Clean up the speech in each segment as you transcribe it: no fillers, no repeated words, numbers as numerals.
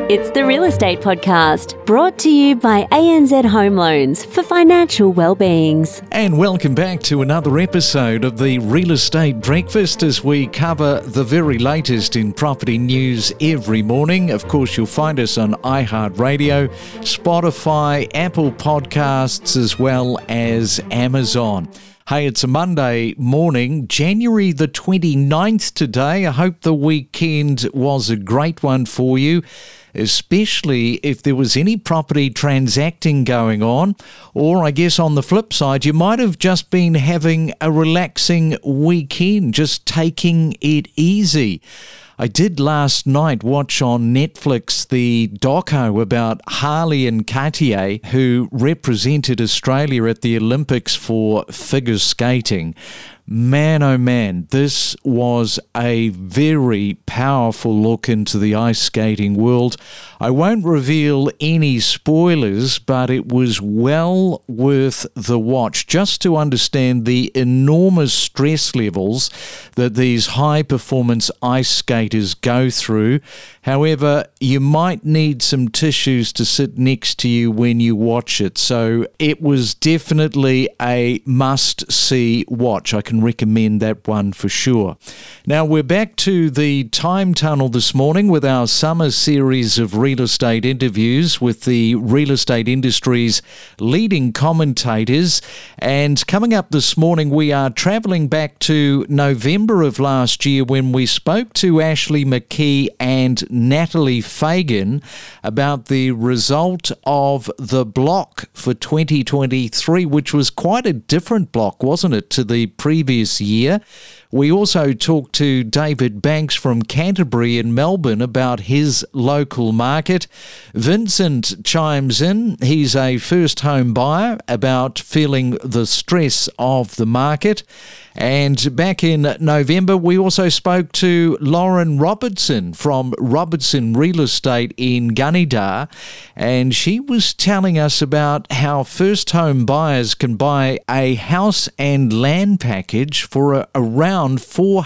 It's the Real Estate Podcast, brought to you by ANZ Home Loans for financial well-beings. And welcome back to another episode of the Real Estate Breakfast as we cover the very latest in property news every morning. Of course, you'll find us on iHeartRadio, Spotify, Apple Podcasts, as well as Amazon. Hey, it's a Monday morning, January the 29th today. I hope the weekend was a great one for you, especially if there was any property transacting going on. Or I guess on the flip side, you might have just been having a relaxing weekend, just taking it easy. I did last night watch on Netflix the doco about Harley and Cartier, who represented Australia at the Olympics for figure skating. Man, oh man, this was a very powerful look into the ice skating world. I won't reveal any spoilers, but it was well worth the watch just to understand the enormous stress levels that these high-performance ice skaters go through. However, you might need some tissues to sit next to you when you watch it. So it was definitely a must-see watch. I can recommend that one for sure. Now, we're back to the time tunnel this morning with our summer series of real estate interviews with the real estate industry's leading commentators. And coming up this morning, we are travelling back to November of last year when we spoke to Ashley McKee and Natalie Fagan about the result of the block for 2023, which was quite a different block, wasn't it, to the previous year. We also talked to David Banks from Canterbury in Melbourne about his local market. Vincent chimes in. He's a first home buyer, about feeling the stress of the market. And back in November, we also spoke to Lauren Robertson from Robertson Real Estate in Gunnedah, and she was telling us about how first home buyers can buy a house and land package for around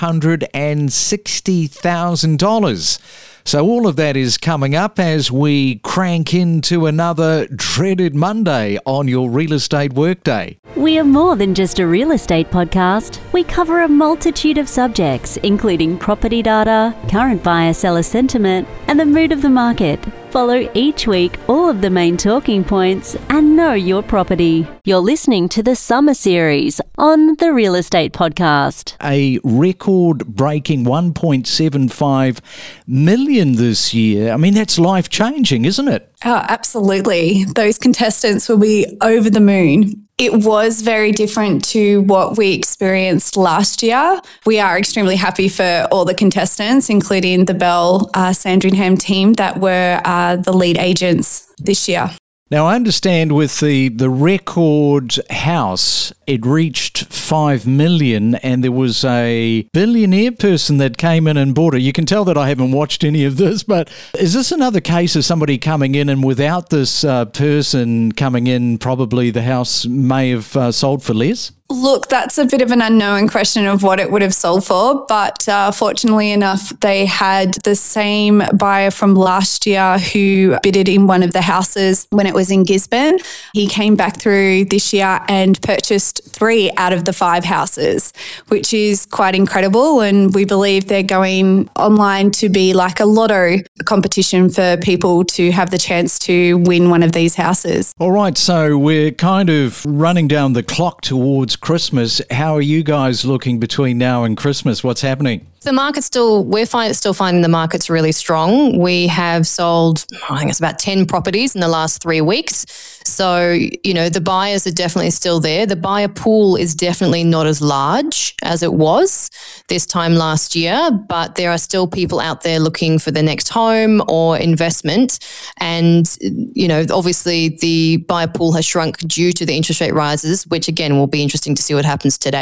$460,000. So all of that is coming up as we crank into another dreaded Monday on your real estate workday. We are more than just a real estate podcast. We cover a multitude of subjects, including property data, current buyer-seller sentiment, and the mood of the market. Follow each week all of the main talking points and know your property. You're listening to the summer series on the Real Estate Podcast. A record-breaking $1.75 million this year. I mean, that's life-changing, isn't it? Oh, absolutely. Those contestants will be over the moon. It was very different to what we experienced last year. We are extremely happy for all the contestants, including the Bell Sandringham team that were the lead agents this year. Now, I understand with the record house, it reached $5 million, and there was a billionaire person that came in and bought it. You can tell that I haven't watched any of this, but is this another case of somebody coming in and without this person coming in, probably the house may have sold for less? Look, that's a bit of an unknown question of what it would have sold for, but fortunately enough, they had the same buyer from last year who bidded in one of the houses when it was in Gisborne. He came back through this year and purchased 3 out of the 5 houses, which is quite incredible, and we believe they're going online to be like a lotto competition for people to have the chance to win one of these houses. All right, so we're kind of running down the clock towards Christmas. How are you guys looking between now and Christmas? What's happening? The market's we're still finding the market's really strong. We have sold, I think it's about 10 properties in the last 3 weeks. So, the buyers are definitely still there. The buyer pool is definitely not as large as it was this time last year, but there are still people out there looking for their next home or investment. And, obviously the buyer pool has shrunk due to the interest rate rises, which again will be interesting to see what happens today.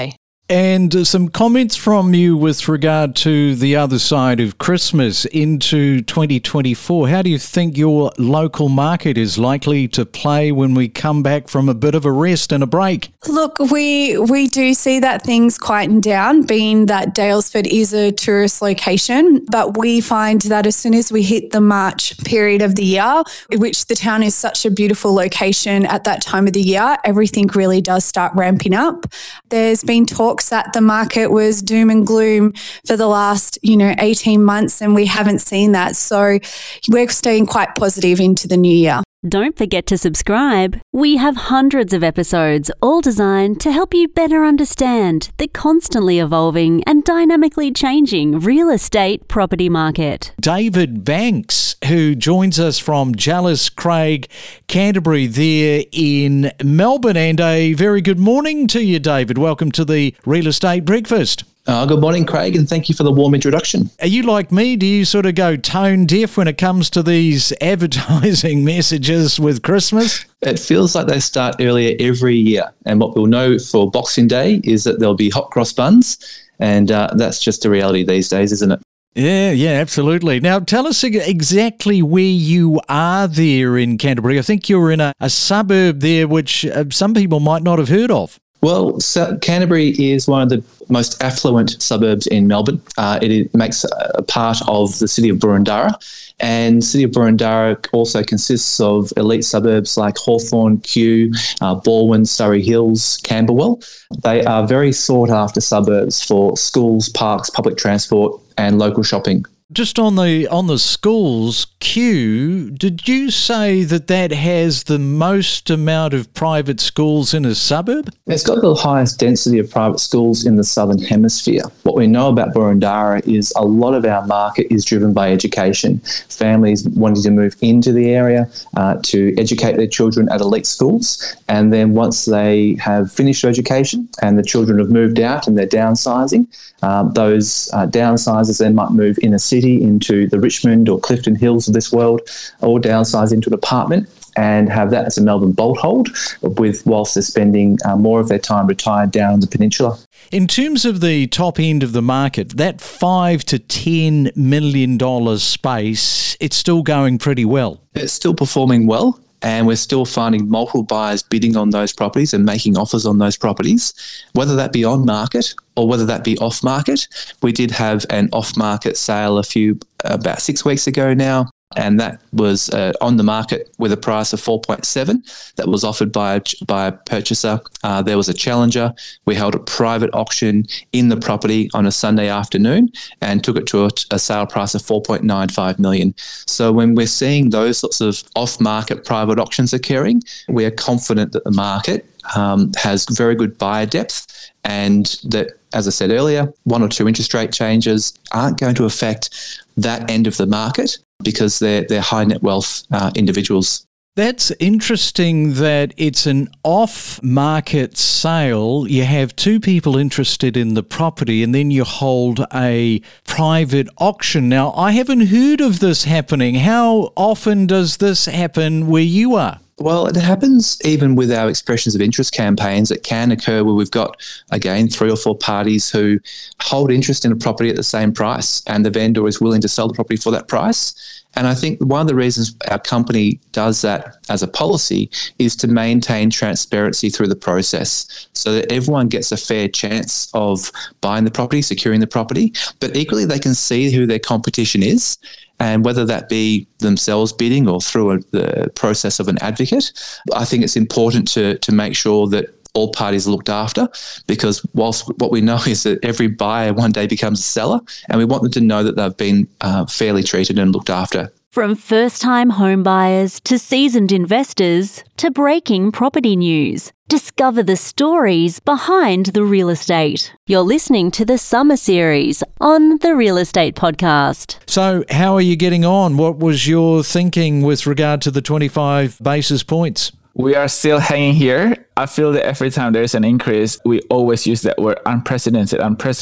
And some comments from you with regard to the other side of Christmas into 2024. How do you think your local market is likely to play when we come back from a bit of a rest and a break? Look, we do see that things quieten down, being that Daylesford is a tourist location, but we find that as soon as we hit the March period of the year, which the town is such a beautiful location at that time of the year, everything really does start ramping up. There's been talks that the market was doom and gloom for the last, 18 months, and we haven't seen that. So we're staying quite positive into the new year. Don't forget to subscribe. We have hundreds of episodes, all designed to help you better understand the constantly evolving and dynamically changing real estate property market. David Banks, who joins us from Jallis Craig, Canterbury there in Melbourne. And a very good morning to you, David. Welcome to the Real Estate Breakfast. Good morning, Craig, and thank you for the warm introduction. Are you like me? Do you sort of go tone deaf when it comes to these advertising messages with Christmas? It feels like they start earlier every year. And what we'll know for Boxing Day is that there'll be hot cross buns. And that's just a reality these days, isn't it? Yeah, absolutely. Now, tell us exactly where you are there in Canterbury. I think you're in a suburb there which some people might not have heard of. Well, Canterbury is one of the most affluent suburbs in Melbourne. It makes a part of the city of Boroondara, and the city of Boroondara also consists of elite suburbs like Hawthorn, Kew, Balwyn, Surrey Hills, Camberwell. They are very sought-after suburbs for schools, parks, public transport and local shopping. Just on the schools, Kew, did you say that has the most amount of private schools in a suburb? It's got the highest density of private schools in the Southern Hemisphere. What we know about Boroondara is a lot of our market is driven by education. Families wanting to move into the area to educate their children at elite schools, and then once they have finished education and the children have moved out and they're downsizing, those downsizers then might move in a city into the Richmond or Clifton Hills of this world, or downsize into an apartment and have that as a Melbourne bolt hold, whilst they're spending more of their time retired down on the peninsula. In terms of the top end of the market, that $5 to $10 million space, it's still going pretty well. It's still performing well. And we're still finding multiple buyers bidding on those properties and making offers on those properties, whether that be on market or whether that be off market. We did have an off market sale about 6 weeks ago now, and that was on the market with a price of 4.7 that was offered by a purchaser. There was a challenger. We held a private auction in the property on a Sunday afternoon and took it to a sale price of 4.95 million. So when we're seeing those sorts of off-market private auctions occurring, we are confident that the market has very good buyer depth, and that, as I said earlier, 1 or 2 interest rate changes aren't going to affect that end of the market because they're high net wealth individuals. That's interesting that it's an off-market sale. You have 2 people interested in the property and then you hold a private auction. Now, I haven't heard of this happening. How often does this happen where you are? Well, it happens even with our expressions of interest campaigns. It can occur where we've got, again, 3 or 4 parties who hold interest in a property at the same price and the vendor is willing to sell the property for that price. And I think one of the reasons our company does that as a policy is to maintain transparency through the process so that everyone gets a fair chance of buying the property, securing the property, but equally they can see who their competition is. And whether that be themselves bidding or through the process of an advocate, I think it's important to make sure that all parties are looked after, because whilst what we know is that every buyer one day becomes a seller, and we want them to know that they've been fairly treated and looked after. From first-time home buyers to seasoned investors to breaking property news, discover the stories behind the real estate. You're listening to the Summer Series on the Real Estate Podcast. So how are you getting on? What was your thinking with regard to the 25 basis points? We are still hanging here. I feel that every time there's an increase, we always use that word unprecedented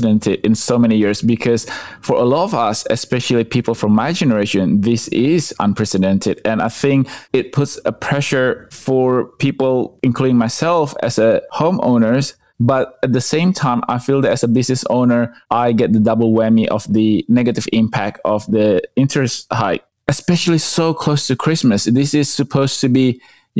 in so many years, because for a lot of us, especially people from my generation, this is unprecedented. And I think it puts a pressure for people, including myself as a homeowners, But at the same time, I feel that as a business owner, I get the double whammy of the negative impact of the interest hike, especially so close to Christmas. This is supposed to be,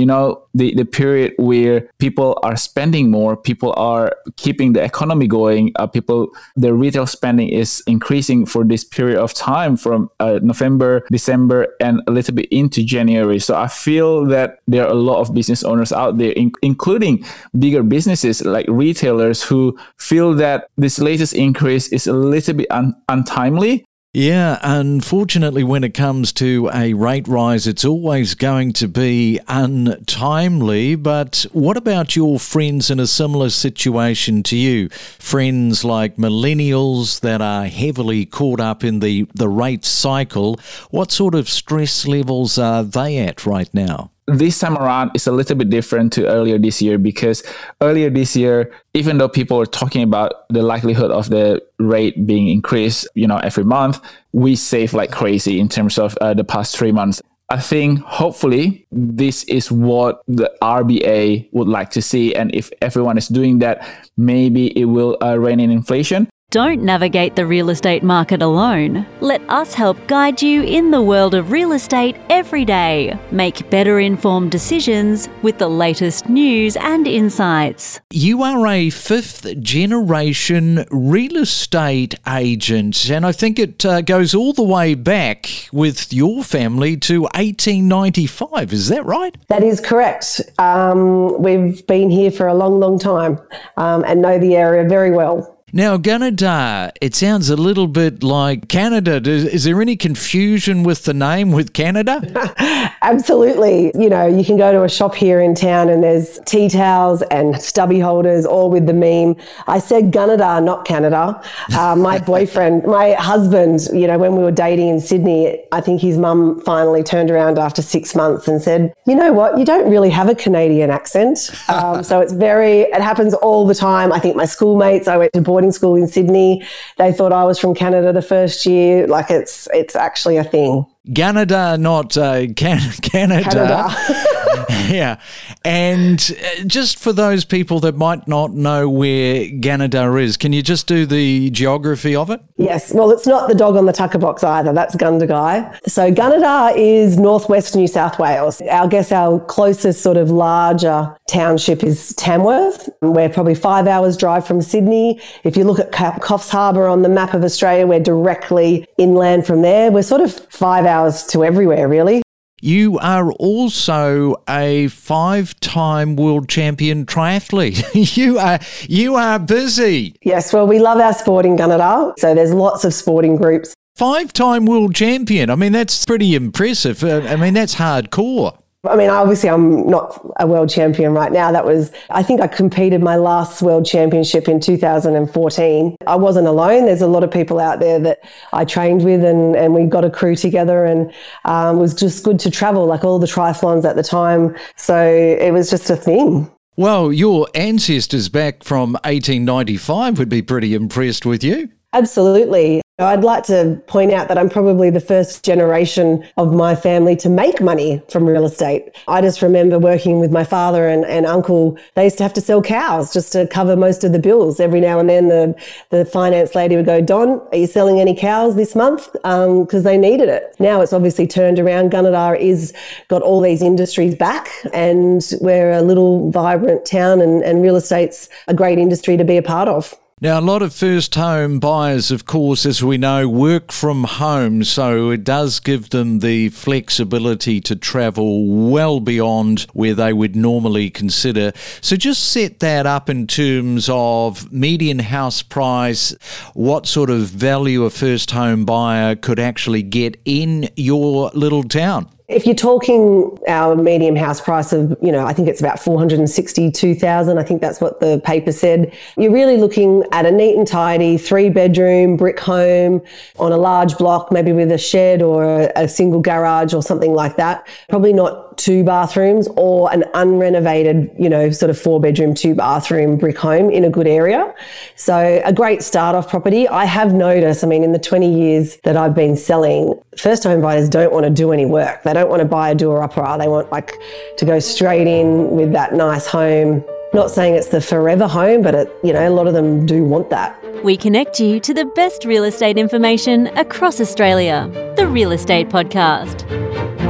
the period where people are spending more, people are keeping the economy going, their retail spending is increasing for this period of time from November, December, and a little bit into January. So I feel that there are a lot of business owners out there, including bigger businesses like retailers, who feel that this latest increase is a little bit untimely. Yeah, unfortunately, when it comes to a rate rise, it's always going to be untimely. But what about your friends in a similar situation to you? Friends like millennials that are heavily caught up in the rate cycle. What sort of stress levels are they at right now? This time around is a little bit different to earlier this year, because earlier this year, even though people were talking about the likelihood of the rate being increased, every month, we saved like crazy in terms of the past 3 months. I think hopefully this is what the RBA would like to see. And if everyone is doing that, maybe it will rein in inflation. Don't navigate the real estate market alone. Let us help guide you in the world of real estate every day. Make better informed decisions with the latest news and insights. You are a fifth-generation real estate agent, and I think it goes all the way back with your family to 1895. Is that right? That is correct. We've been here for a long, long time and know the area very well. Now, Gunnedah, it sounds a little bit like Canada. Is there any confusion with the name with Canada? Absolutely. You can go to a shop here in town and there's tea towels and stubby holders, all with the meme. I said Gunnedah, not Canada. My husband, when we were dating in Sydney, I think his mum finally turned around after 6 months and said, you know what, you don't really have a Canadian accent. So it happens all the time. I think my schoolmates, I went to boarding school in Sydney, they thought I was from Canada the first year. Like it's actually a thing. Gunnedah, not Canada. Yeah. And just for those people that might not know where Gunnedah is, can you just do the geography of it? Yes. Well, it's not the dog on the tucker box either. That's Gundagai. So Gunnedah is northwest New South Wales. I guess our closest sort of larger township is Tamworth. We're probably 5 hours drive from Sydney. If you look at Coffs Harbour on the map of Australia, we're directly inland from there. We're sort of 5 hours to everywhere, really. You are also a 5-time world champion triathlete. You are busy. Yes, well, we love our sport in Gunnedah. So there's lots of sporting groups. 5-time world champion. I mean, that's pretty impressive. That's hardcore. Obviously, I'm not a world champion right now. I think I competed my last world championship in 2014. I wasn't alone. There's a lot of people out there that I trained with and we got a crew together, and it was just good to travel, like all the triathlons at the time. So it was just a thing. Well, your ancestors back from 1895 would be pretty impressed with you. Absolutely. I'd like to point out that I'm probably the first generation of my family to make money from real estate. I just remember working with my father and uncle. They used to have to sell cows just to cover most of the bills. Every now and then the finance lady would go, Don, are you selling any cows this month? Because they needed it. Now it's obviously turned around. Gunnedah is got all these industries back, and we're a little vibrant town, and real estate's a great industry to be a part of. Now, a lot of first home buyers, of course, as we know, work from home, so it does give them the flexibility to travel well beyond where they would normally consider. So just set that up in terms of median house price, what sort of value a first home buyer could actually get in your little town. If you're talking our medium house price of, I think it's about $462,000. I think that's what the paper said. You're really looking at a neat and tidy 3-bedroom brick home on a large block, maybe with a shed or a single garage or something like that. Probably not 2 bathrooms, or an unrenovated, sort of 4-bedroom, 2-bathroom brick home in a good area. So a great start-off property. I have noticed, in the 20 years that I've been selling, first home buyers don't want to do any work. They don't want to buy a doer-upper. They want to go straight in with that nice home Not saying it's the forever home, but a lot of them do want that. We connect you to the best real estate information across Australia. The Real Estate Podcast.